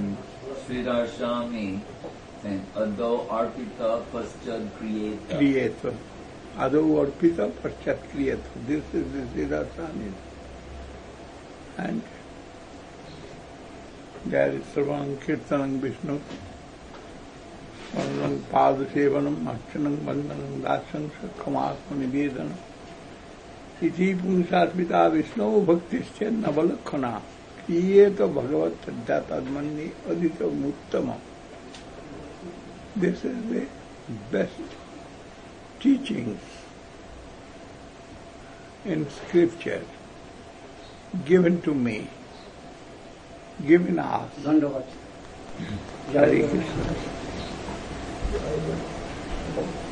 And Sridhar saying, Ado Arpita Paschad Kriyeta. Kriyeta. Ado Arpita Paschad Kriyeta. This is the Sridhar Swami. And there is Sarvanam Kirtanam Vishnu, Swanam Padasevanam, Achanam Vandanam Dasam Sakhamasma Nivedanam. Iti Pungsasmita Vishnu Bhaktisya Navalakhana. Kriyeta Bhagavat Jatadmani Adita Muttama. This is the best teaching in scripture given to me, given us. Hare Krishna.